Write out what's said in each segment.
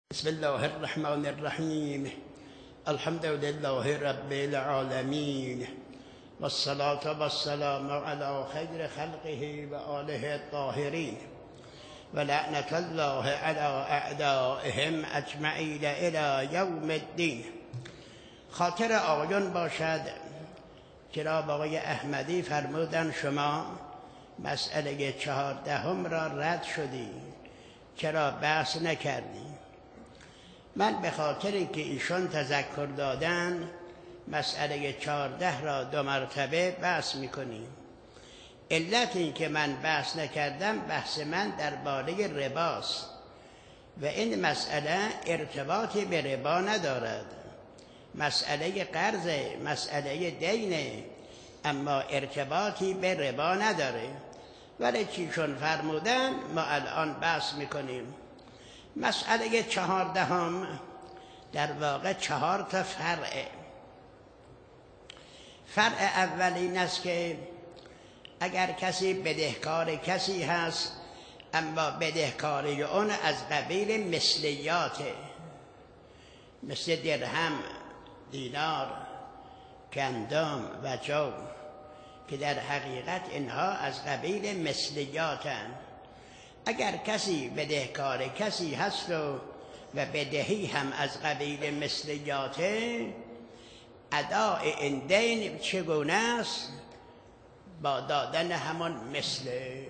بسم الله الرحمن الرحیم. الحمد لله رب العالمین والصلاة والسلام على خیر خلقه و آله الطاهرین و لعنت الله على اعدائهم اجمعین الى یوم الدین. خاطر آقایان باشد جناب آقای احمدی فرمودن شما مسئله 14 را رد شدی، چرا بحث نکردی؟ من به خاطر اینکه ایشان تذکر دادن مسئله 14 را 2 مرتبه بحث میکنیم. علت این که من بحث نکردم، بحث من درباره رباست و این مسئله ارتباطی به ربا ندارد. مسئله قرض، مسئله دینه، اما ارتباطی به ربا نداره. ولی چیشون فرمودن ما الان بحث میکنیم. مسئله 14 در واقع 4 تا فرعه. فرع اول این است که اگر کسی بدهکار کسی هست، اما بدهکاری اون از قبیل مثلیاته، مثل درهم، دینار، گندم و جو، که در حقیقت اینها از قبیل مثلیاتن. اگر کسی بدهکار کسی هست و بدهی هم از قبیل مثلیاته، اداء این دین چگونه است؟ با دادن همون مثله.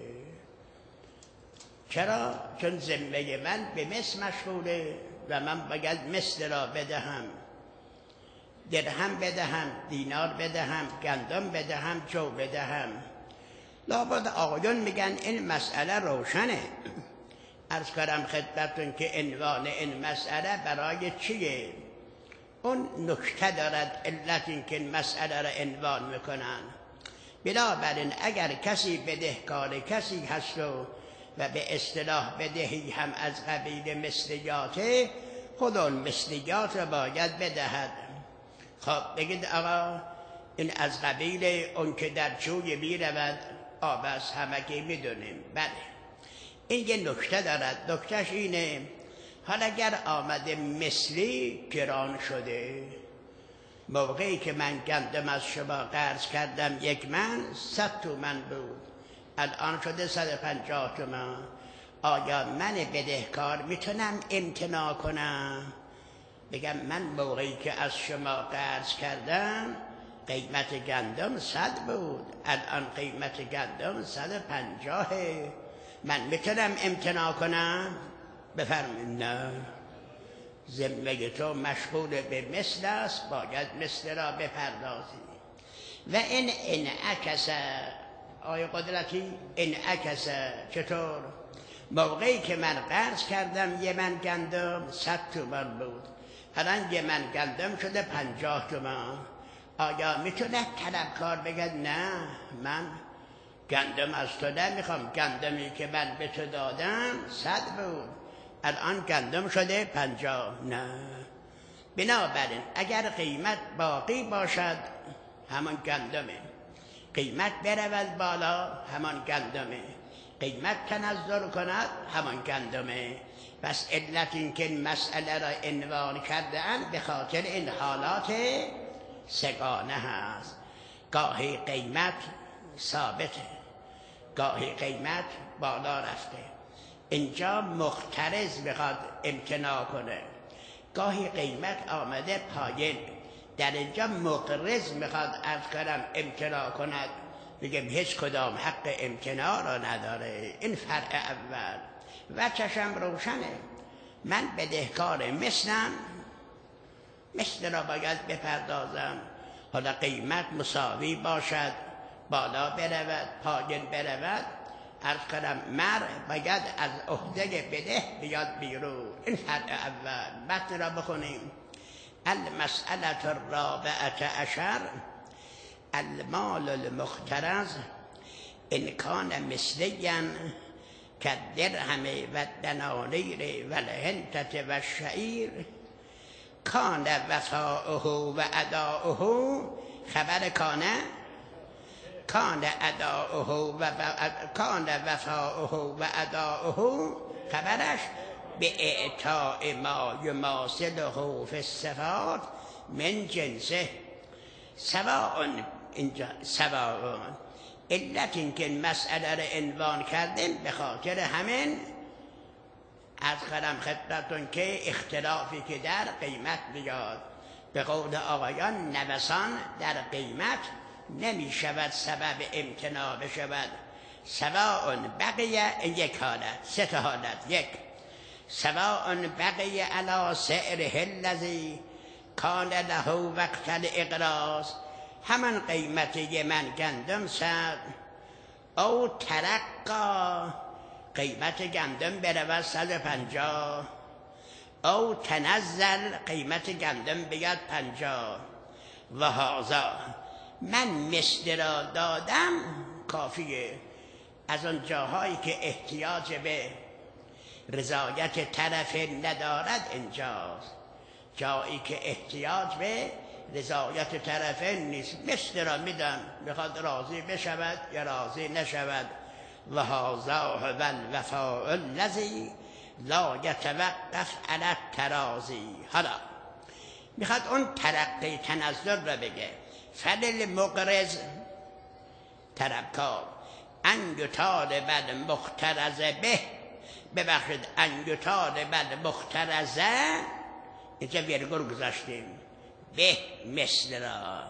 چرا؟ چون ذمه من به مثل مشغوله و من باید مثل را بدهم، درهم بدهم، دینار بدهم، گندم بدهم، جو بدهم. لابد آقایون میگن این مسئله روشنه. عرض کردم خدمتتون که عنوان این مسئله برای چیه؟ اون نکته دارد، علت این که این مسئله را عنوان میکنن. بنابراین اگر کسی بدهکار کسی هست و به اصطلاح بدهی هم از قبیل مثلیاته، خود اون مثلیات را باید بدهد. خب بگید آقا این از قبیل اون که در جوی میرود آب از همگی میدونیم. بله، این یه نکته دارد. نکتهش اینه، حالا اگر آمده مثلی گران شده، موقعی که من گندم از شما قرض کردم 1 من 100 تومن بود، الان شده 150 تومن، آیا من بدهکار میتونم امتناع کنم؟ بگم من موقعی که از شما قرض کردم قیمت گندم 100 بود، الان قیمت گندم 150. من میتونم امتناع کنم؟ بفرمایید نه، ذمه تو مشغول به مثل است، باید مثل را بپردازی. و این انعکس، آیا قدرتی انعکس چطور؟ موقعی که من قرض کردم 1 من گندم 100 تومان بود، الان 1 من گندم شده 50 تومان. آیا میتونه طلبکار بگه نه من گندم از تو نمیخوام، گندمی که من به تو دادم 100 بود، الان گندم شده 50. نه. بنابراین اگر قیمت باقی باشد همان گندمه، قیمت برود بالا همان گندمه، قیمت تنزل کند همان گندمه. پس علت این که مسئله را عنوان کرده‌اند به خاطر این حالات سگانه هست. گاهی قیمت ثابته، گاهی قیمت بالا رفته. اینجا مقترض میخواد امتناع کنه، گاهی قیمت آمده پایین، در اینجا مقرض میخواد عرض کنم امتناع کند، میگم هیچ کدام حق امتناع را نداره. این فرع اول. و چشم روشنه، من بدهکار مثلم، مثل را باید بپردازم. حالا قیمت مساوی باشد، بالا برود پایین برود، عرض کنم مر باید از عهده بده بیاد بیرون. این فرع اول. متن را بخونیم. المسئله الرابعه عشر المال المقترض ان کان مثلیا كالدرهم والدنانير والهنتة والشعير کان وفاؤه و اداؤه. خبر کان اداؤه و کان وفاؤه و اداؤه، خبرش به اعطاء ما یماثله فی الصفات من جنسه. سواء اینجا سواء علت این که این مسئله رو عنوان کردیم به خاطر همین از کردم خدمتتون که اختلافی که در قیمت بیاد، به قول آقایان نوسان در قیمت نمی شود سبب امتناع بشود. سواء بقیه یک حالت، سه تا حالت. یک، سواء بقیه علی سعره الذی کان له وقت الاقراض، همان قیمت من گندم صد، او ترقا قیمت گندم برود 150، او تنزل قیمت گندم بیاد 50. و هذا من مثل را دادم کافیه. از اون جاهایی که احتیاج به رضایت طرف ندارد اینجاست، جایی که احتیاج به رضایت طرف نیست مثل را میدم، بخواد راضی بشود یا راضی نشود. و هذا هو الوفاء الذی لا یتوقف علی التراضی. حالا میخواد اون ترقی تنزل را بگه. فللمقرض طلبکار ان یطالب المقترض به، ببخشید ان یطالب المقترض، اینجا ویرگول گذاشتیم، به مثل را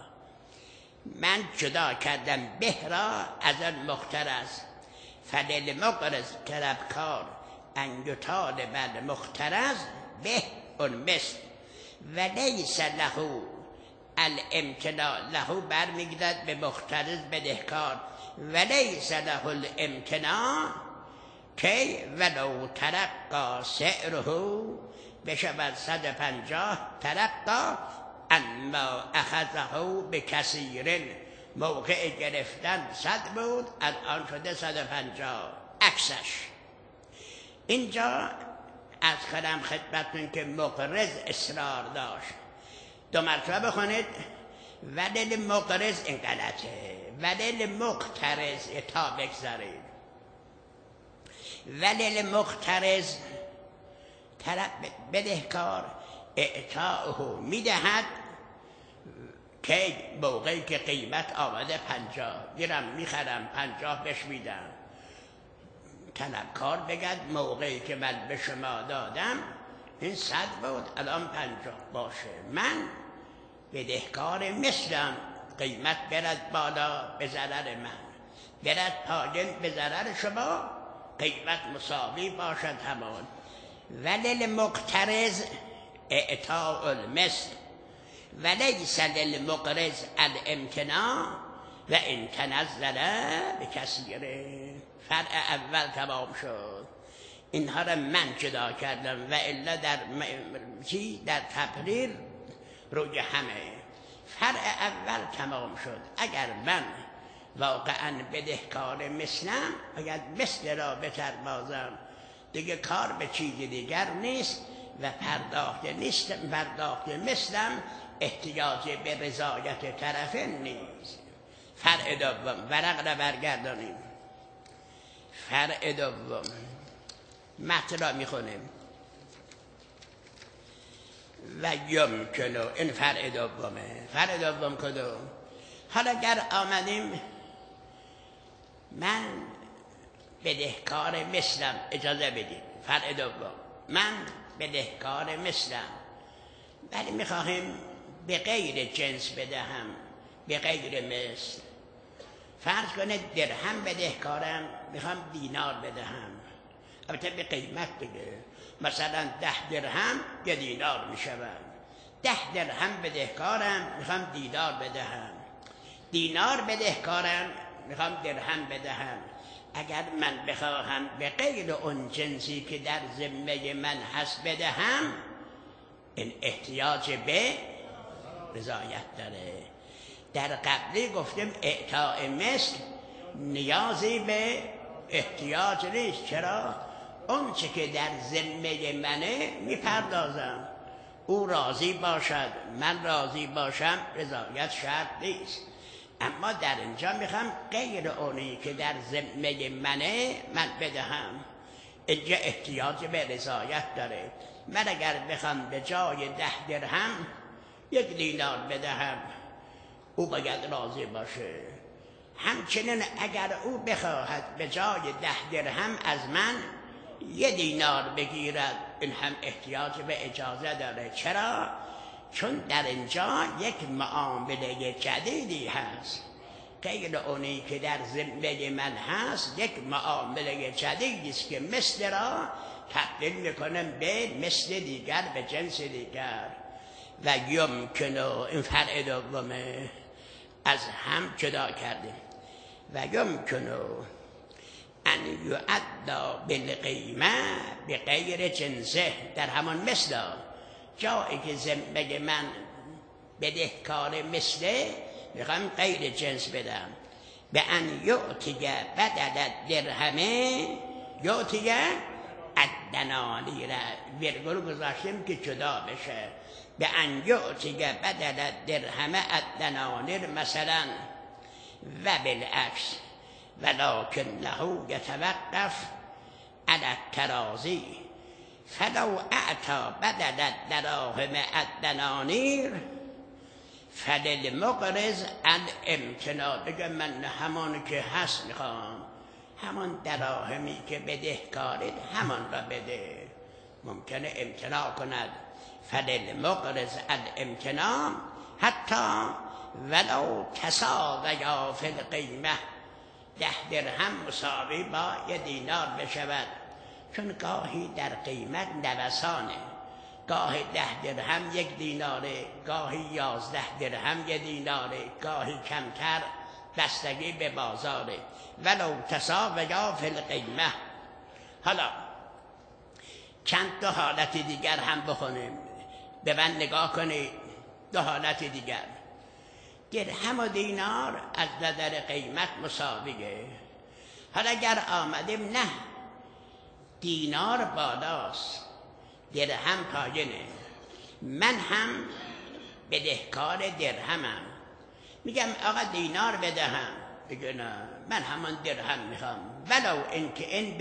من جدا کردم به را از المقترض. فللمقرض طلبکار ان یطالب المقترض به اون مثل و لیس له الامتناع، له برمیگردد به مقترض بدهکار، و لیس له الامتناع کی ولو ترقا سعره بشود 150 ترقا اما اخذه به کثیر، موقع گرفتن 100 بود الان شده 150 عکسش. اینجا از خدم خدمتون که مقرض اصرار داشت، دو مرتبه بخونید. ولل مقرض این غلطه، ولل مقترض تا بگذارید. ولل مقترض طرف بدهکار اعطاءه میدهد که موقعی که قیمت آمده 50 میرم میخرم 50 بهش میدم. طلبکار بگد موقعی که من به شما دادم این 100 بود الان 50 باشه، من بدهکار مثلم، قیمت برد بالا به ضرر من، برد پایین به ضرر شما، قیمت مساوی باشد همان. وللمقترض اعطاء المثل و لیس للمقرض الامتناع و ان تنزل بکثیر. فرع اول تمام شد. اینها را من جدا کردم و الا در تقریر روی همه. فرع اول تمام شد. اگر من واقعا بدهکار مثلم، اگر مثل را بتربازم دیگه کار به چیز دیگر نیست و پرداخت نیست، پرداخت مثلم احتیاج به رضایت طرف نیست. فرع دوم ورق را برگردانیم. فرع دوم متن را میخونیم. و یمکنو، این فرع دومه. فرع دوم کدوم؟ حالا اگر آمدیم من بدهکار مثلم، اجازه بدید، فرع دوم من بدهکار مثلم ولی میخواهیم به غیر جنس بدهم، به غیر مثل. فرض کنید درهم بدهکارم، میخوام دینار بدهم، البته به قیمت بده، مثلا 10 درهم 1 دینار میشود. 10 درهم بدهکارم، میخوام دینار بدهم. دینار بدهکارم، میخوام درهم بدهم. اگر من بخواهم به غیر اون جنسی که در ذمه من هست بدهم، این احتیاج به رضایت داره. در قبلی گفتیم اعطاء مثل نیازی به احتیاج نیست. چرا؟ اون چه که در ذمه منه میپردازم، او راضی باشد من راضی باشم، رضایت شرط نیست. اما در اینجا میخوام غیر اونی که در ذمه منه من بدهم. اینجا احتیاج به رضایت داره. من اگر بخوام به جای 10 درهم 1 دینار بدهم، او باید راضی باشه. همچنین اگر او بخواهد به جای 10 درهم از من 1 دینار بگیرد، این هم احتیاج به اجازه داره. چرا؟ چون در اینجا یک معامله جدیدی هست، غیر اونی که در ذمه من هست. یک معامله جدیدی است که مثل را تبدیل میکنم به مثل دیگر، به جنس دیگر. و یمکنه، این فرع دومه، از هم جدا کردیم. و یمکنه ان یعدا بالقیمه بغیر جنسه، در همان مثل جایی که ذمه من بدهکار مثله میخوام غیر جنس بدم. به ان یعطیه بدل درهمه یعطیه الدنانیر، ویرگول گذاشتیم که جدا بشه. به ان یعطیه بدل درهمه الدنانیر مثلا، و بالعکس ولکنه یتوقف علی التراضی فلو اعطا بدل الدراهم الدنانیر فللمقرض الامتناع. بگه من همان که هست میخوام، همان دراهمی که بدهکارید همان را بده. ممکنه امتناع کند. فللمقرض الامتناع حتی ولو تساویا فی القیمه، 10 درهم مساوی با 1 دینار بشود. چون گاهی در قیمت نوسانه، گاهی 10 درهم 1 دیناره، گاهی 11 درهم 1 دیناره، گاهی کمتر، بستگی به بازاره. ولو تساویا فی القیمه. حالا چند تا حالت دیگر هم بخونیم، به من نگاه کنید. 2 حالت دیگر. درهم و دینار از نظر قیمت مساویه. حالا اگر آمدیم نه، دینار بالاست، درهم پایینه، من هم بدهکار درهمم، میگم آقا دینار بدهم، بگه نه من همان درهم میخوام، ولو اینکه این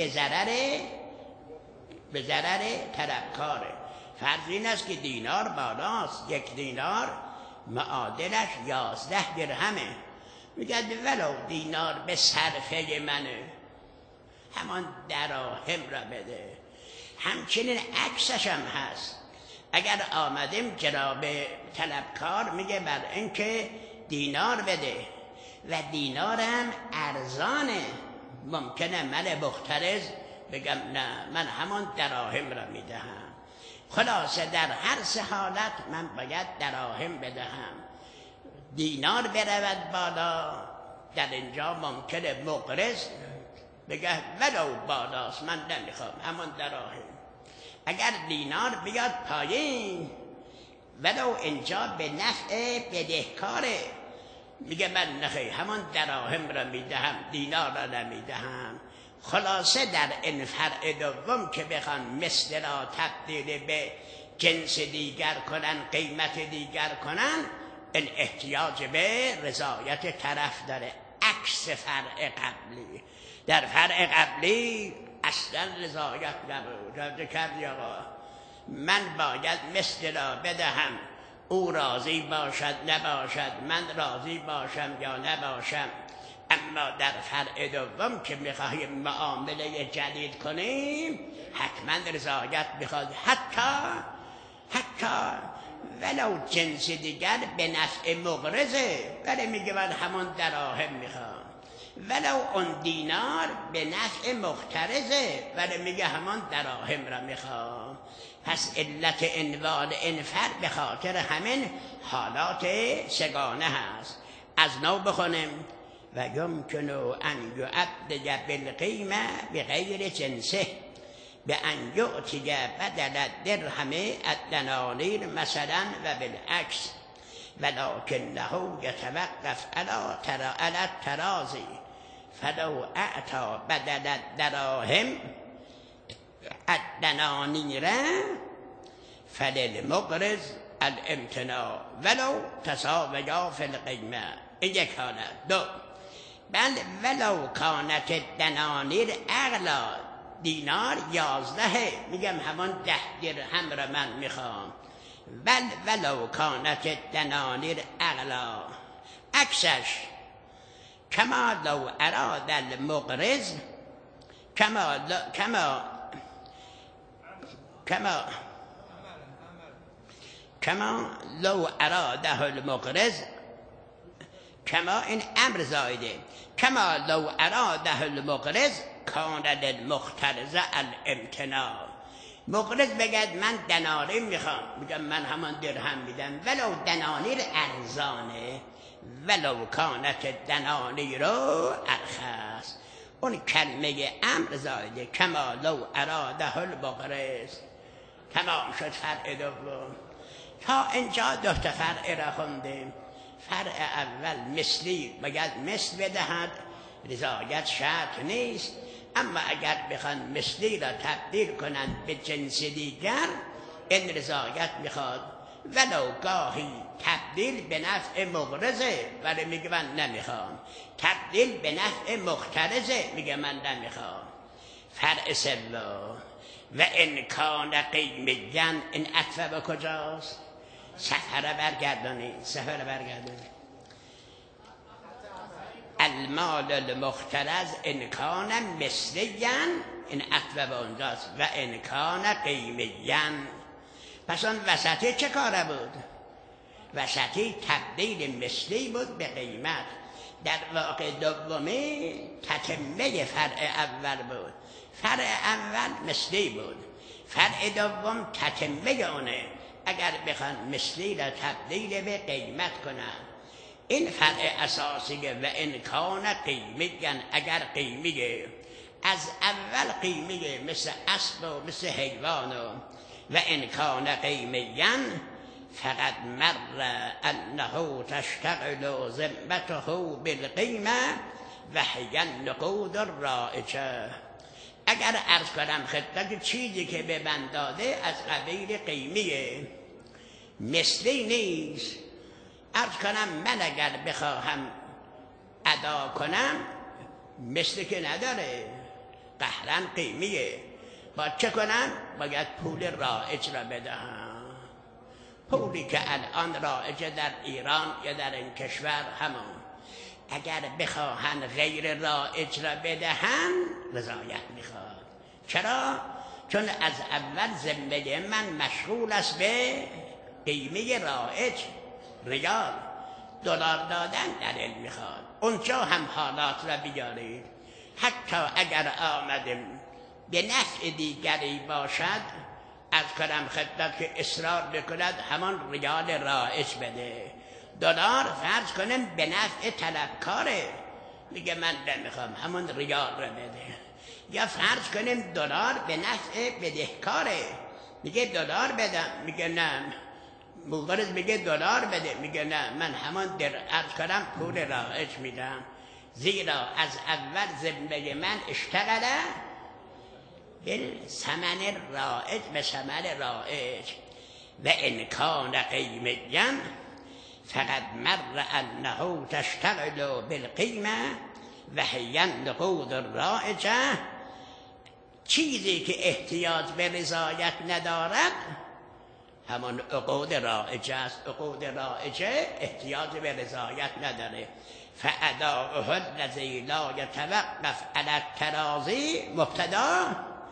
به ضرر طلبکاره. فرض این است که دینار بالاست، 1 دینار معادلش 11 درهمه، میگه ولو دینار به صرفه منه، همان دراهم را بده. همچنین عکسش هم هست. اگر آمدیم جناب طلبکار میگه بر اینکه دینار بده و دینارم ارزانه، ممکنه من مخترض بگم نه من همان دراهم را میدهم. خلاصه در هر 3 حالت من باید دراهم بدهم. دینار برود بالا، در اینجا ممکنه مقرض بگه ولو بالاست من نمیخوام، همان دراهم. اگر دینار بیاد پایین، ولو اینجا به نفع بدهکاره، میگه من نخی همان دراهم را میدهم، دینار را نمیدهم. خلاصه در این فرع دوم که بخوان مثل را تبدیل به جنس دیگر کنن، قیمت دیگر کنن، این احتیاج به رضایت طرف داره، عکس فرع قبلی. در فرع قبلی اصلا رضایت نبود، کردی آقا من باید مثل را بدهم، او راضی باشد نباشد، من راضی باشم یا نباشم. اما در فرع دوم که میخواهیم معامله جدید کنیم، حتما رضایت میخواد، حتی ولو جنس دیگر به نفع مقرضه، ولی میگه من همون دراهم میخوام. ولو اون دینار به نفع مخترزه، ولی میگه همان دراهم را میخوام. پس علت عنوان انفر به خاطر همین حالات سگانه هست. از نو بخونیم. و یمکنه ان یعدد بالقیمه بغیر جنسه به ان یعطی بدل درهم الدنانیر مثلا و بالعکس ولکنه یتوقف علی التراضی فلو اعطا بدل الدراهم الدنانیر فللمقرض الامتناع ولو تساویا فی القیمه. این یک حالت. 2 بل ولو کانت الدنانیر اغلا دینار 11 میگم همون 10 درهم را من میخوام. ولو کانت دنانیر اغلا، عکسش کما لو اراد المقرض کما لو اراده المقرض، کما این امر زایده، کما لو اراده المقرض کان للمقترض الامتناع. مقرض بگد من دناری میخوام، میگم من همان درهم میدم ولو دنانیر ارزانه، ولو کانت دنانیر ارخص. اون کلمه امر زایده، کما لو اراده المقرض. تمام شد فرع دوم. تا اینجا دو تا فرع را خوندیم. فرع اول مثلی بگد مثل بدهد، رضایت شرط نیست. اما اگر بخوان مثلی را تبدیل کنند به جنس دیگر، این رضایت میخواد. ولو گاهی تبدیل به نفع مقرضه، ولی میگه من نمیخوام. تبدیل به نفع مقترضه، میگه من نمیخوام. فرع سوم و ان کان قیمیا، این عطفه به کجاست؟ سفر برگردانید، سفر برگردانید. المال المخترز ان کان مثلیا، این عطفه به اونجاست. و ان کان قیمیا، پس اون وسطی چه کاره بود؟ وسطی تبدیل مثلی بود به قیمت. در واقع دومی تتمه فرع اول بود. فرع اول مثلی بود، فرع دوم تتمه اونه. اگر بخوان مثلی را تبدیل به قیمت کنند، این فرع اساسیه. و انکان قیمیگن، اگر قیمیه از اول قیمیه، مثل اسب و مثل حیوان. و انکان قیمیگن فقط مر انه تشتغل ذمته بالقیمه و هی النقود الرائجه. اگر عرض کنم خدمت چیزی که به من داده از قبیل قیمیه، مثلی نیست. عرض کنم من اگر بخواهم ادا کنم، مثلی که نداره، قهرن قیمیه. با چه کنم؟ باید پول رایج را بدهم. پولی که الان رایجه در ایران یا در این کشور همون. اگر بخواهن غیر رایج را بدهن، رضایت میخواد. چرا؟ چون از اول ذمه من مشغول است به قیمه رایج، ریال، دلار دادن در این میخواد. اونجا هم حالات را بیارید. حتی اگر آمدیم به نفع دیگری باشد، از کنم خدمت که اصرار بکند همان ریال رایج بده. دلار فرض کنم به نفع طلبکاره، میگه من نمیخوام، همون ریال را بده. یا فرض کنیم دلار به نفع بدهکاره، میگه دلار بدم، میگه نه. مقرض میگه دلار بده، میگه نه، من همون عرض کنم پول رایج میدم. زیرا از اول ذمه من اشتغله بالثمن رایج، به ثمن رایج. و ان کان قیمیا فقد مر انه تشتغل بالقیمه و هی النقود الرایجه. چیزی که احتیاج به رضایت ندارد همون عقود رایجه است. عقود رایجه احتیاج به رضایت نداره. فاداؤه الذی لا یتوقف علی التراضی، مبتدا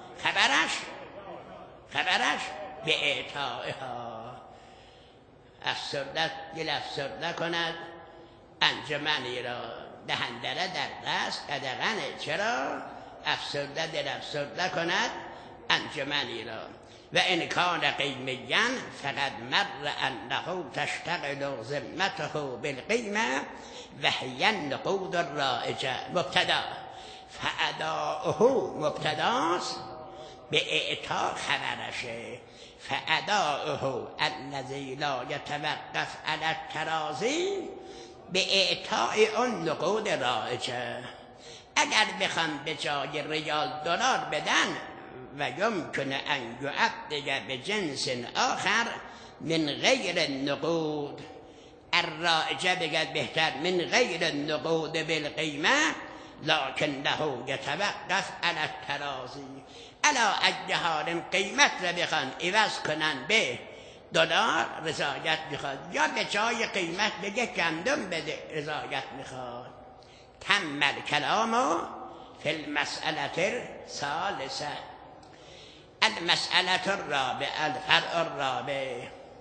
خبرش به اعطائها. افسرده دل افسرده کند انجمنی را، دهنده در دست قدغنه. چرا؟ افسرده دل افسرده کند انجمنی را. و ان کان قیمیا فقد مر انه تشتغل ذمته بالقیمه و هی النقود الرایجه. مبتدا فاداؤه مبتداست، به اعطا خبرشه. فاداؤه الذی لا یتوقف علی التراضی، به اعطای اون نقود رایجه. اگر بخوان به جای ریال دلار بدن، و یمکن ان یعبد به جنس آخر من غیر النقود الرایجه، بگد بهتر من غیر النقود بالقیمه لکنه یتوقف علی التراضی. الا اجهار قیمت را بخوان عوض کنن به دلار رضایت میخواد، یا به جای قیمت بگه گندم بده رضایت میخواد. تم الکلام فی المسئله الثالثه المسئله الرابعه الفرع الرابع.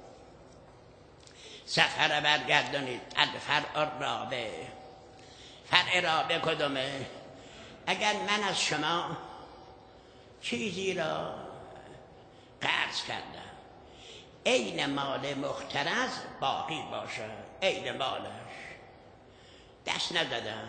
سفر برگردانید. الفرع الرابع. فرع رابع کدومه؟ اگر من از شما چیزی را قرض کردم، عین مال محترز باقی باشه، عین مالش دست ندادم،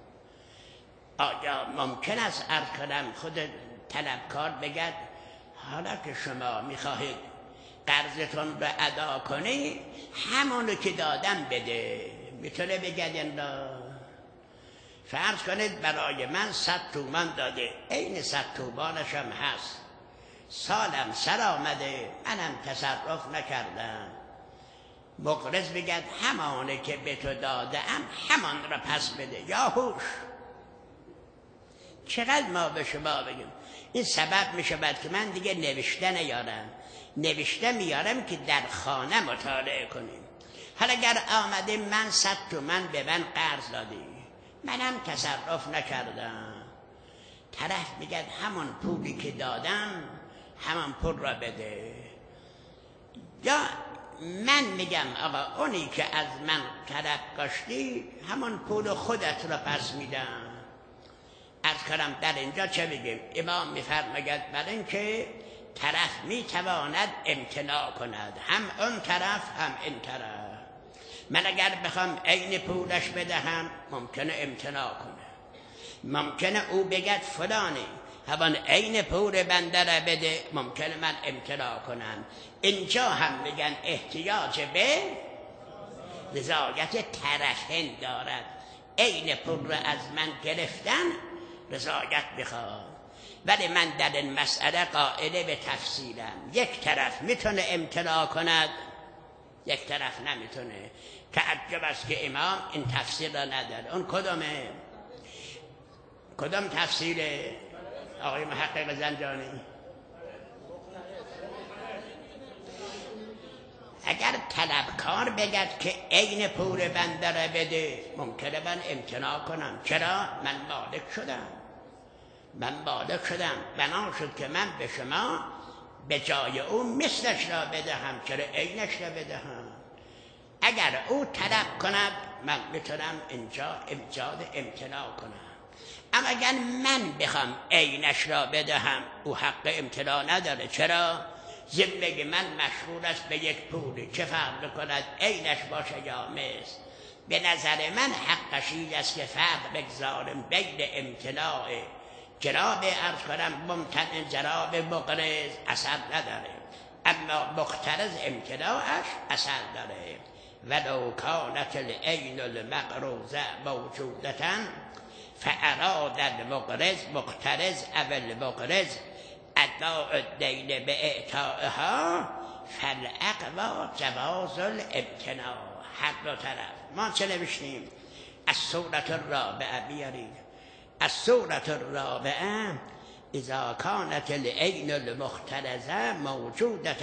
آیا ممکن است عرض کنم خود طلبکار بگد حالا که شما میخواهید قرضتون رو ادا کنی همونو که دادم بده؟ میتونه بگد این را؟ فرض کنید برای من 100 تومان داده، عین 100 تومانش هم هست، سالم سر آمده منم تصرف نکردم، مقرض بگد همانه که به تو دادم همان را پس بده. یا هوش چقدر ما به شما بگیم این سبب میشه بعد که من دیگه نوشته نیارم، نوشته میارم که در خانه مطالعه کنیم. حالا اگر آمده من 100 تومن به من قرض دادی، منم تصرف نکردم، طرف میگه همون پولی که دادم همان پول را بده. یا من میگم آقا اونی که از من طلب کاشتی همون پول خودت را پس میدم. عرض کنم در اینجا چه بگیم؟ امام میفرماید برای اینکه طرف میتواند امتناع کند، هم اون طرف هم این طرف. من اگر بخوام عین پولش بدهم ممکنه امتناع کنه، ممکنه او بگد فلانی همان عین پول بنده را بده، ممکنه من امتناع کنم. اینجا هم میگن احتیاج به رضایت طرفین دارد، عین پول را از من گرفتن رضایت بخواد. ولی من در این مسئله قائل به تفصیلم، یک طرف میتونه امتناع کند، یک طرف نمیتونه. تعجب است که امام این تفسیر را نداره. اون کدومه؟ کدوم تفسیره آقای محقق زنجانی؟ اگر طلبکار بگد که عین پول بنده را بده ممکنه من امتناع کنم. چرا؟ من مالک شدم، بنا شد که من به شما به جای او مثلش را بدهم، چرا عینش را بدهم؟ اگر او طلب کند من میتونم اینجا ایجاد امتناع کنم. اما اگر من بخوام عینش را بدهم او حق امتناع نداره. چرا؟ زندگی من مشغول است به یک پولی، چه فرق کند عینش باشه یا مثل؟ به نظر من حقش این است که فرق بگذارم بین امتناع جناب عرض کنم ممتنع جناب مقرض اثر نداره، اما مقترض امتناعش اثر داره. ولو کانت العین المقروضه موجودة فاراد المقرض مقترض او المقرض اداء الدین به اعطائها فالاقوی جواز الامتناع. هر دو طرف. ما چه نوشتیم؟ الصورة الرابعه بیارید. الصورة الرابعه اذا كانت العین المختلظه موجودة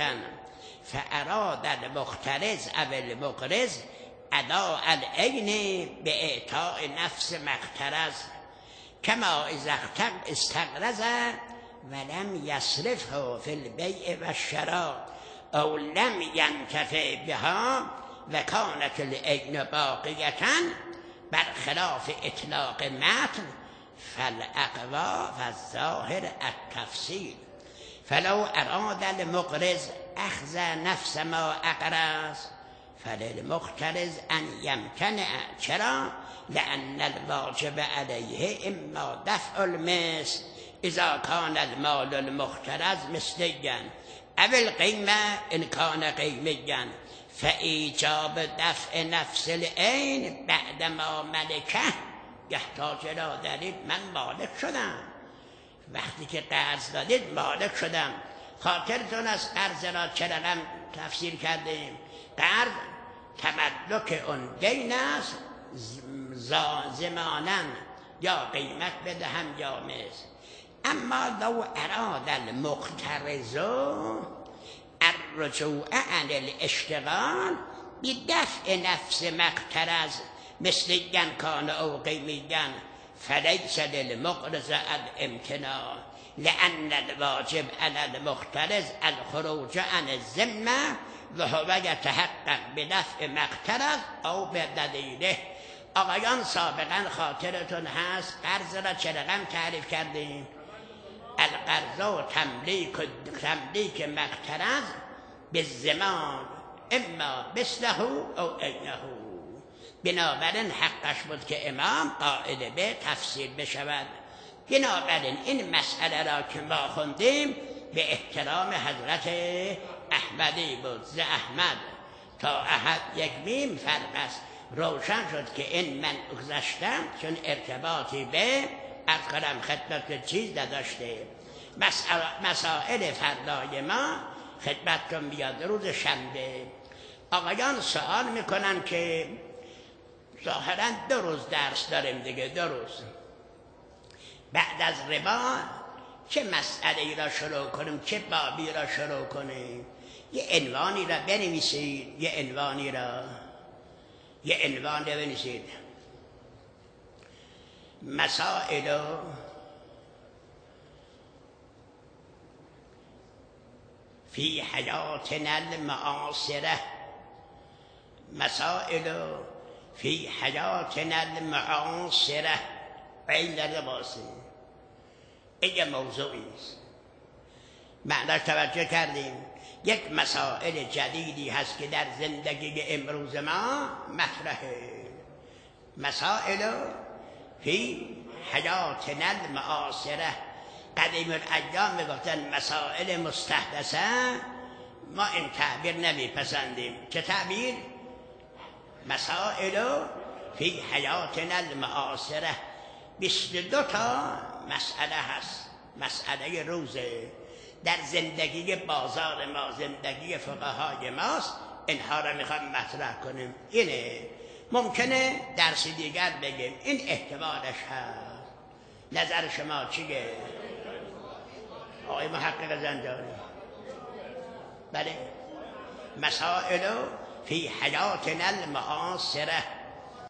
فاراد المختلظ او المقرض اداء العین به اعطاء نفس مقترض کما اذا استقرض ولم یصرفه فی البیع و الشراء او لم ینتفع بها و کانت العین باقیة برخلاف اطلاق متن فالاقوی و الظاهر التفصیل. فلو اراد المقرض اخذ نفس ما اقرض فللمقترض ان یمتنع. چرا؟ لان الواجب علیه اما دفع المثل اذا كان المال المقترض مثليا او القیمه ان كان قیمیا فایجاب دفع نفس العین بعدما ملکه یحتاج الى دلیل. من مالک شدم، وقتی که قرض دادید مالک شدم. خاطرتون از قرض را چرا تفسیر کردیم؟ قرض تملک اون دین است زمانا، یا قیمت بدهم یا مثل. اما لو اراد المقترض الرجوع عن الاشتغال بدفع نفس مقترض مثل کان او میگن فلیس للمقرض الامتناع لأن الواجب على المقترض الخروج عن الذمه و هو یتحقق بدفع مقترض او بدلیله. آقایان سابقا خاطرتون هست قرض را چه رقم تعریف کردیم؟ القرض و تملیک مقترض بالضمان اما مثله او عینه. بنابراین حقش بود که امام قائل به تفسیر بشود. بنابراین این مسئله را که ما خوندیم به احترام حضرت احمدی بود. ز احمد تا احد یک میم فرق است. روشن شد که این من گذشتم چون ارتباطی به از کنم خدمت چیز نداشته. مسائل فردای ما خدمتتون بیاد روز شنبه. آقایان سوال میکنن که ظاهرا 2 روز درس داریم دیگه، 2 روز بعد از ربا چه مسئله را شروع کنیم، چه بابی را شروع کنیم؟ یه عنوانی را بنویسید، یه عنوان بنویسید: مسائل فی حیاتنا المعاصره. مسائل فی حیاتنا المعاصره. این در لباسی این یه موضوعی است، معناش توجه کردیم. یک مسائل جدیدی هست که در زندگی امروز ما مطرحه. مسائل فی حیاتنا المعاصره. قدیم الایام میگفتن مسائل مستحدثه، ما این تعبیر نمیپسندیم. چه تعبیر؟ مسائل فی حیاتنا المعاصره. 22 تا مسئله هست. مسئله روزه در زندگی بازار ما، زندگی فقهای ماست. اینها را میخوام مطرح کنیم. اینه ممکنه درس دیگر بگیم. این احتمالش هست. نظر شما چیه؟ آقای محقق زندانی. بله. مسائل فی حیاتنا المعاصره.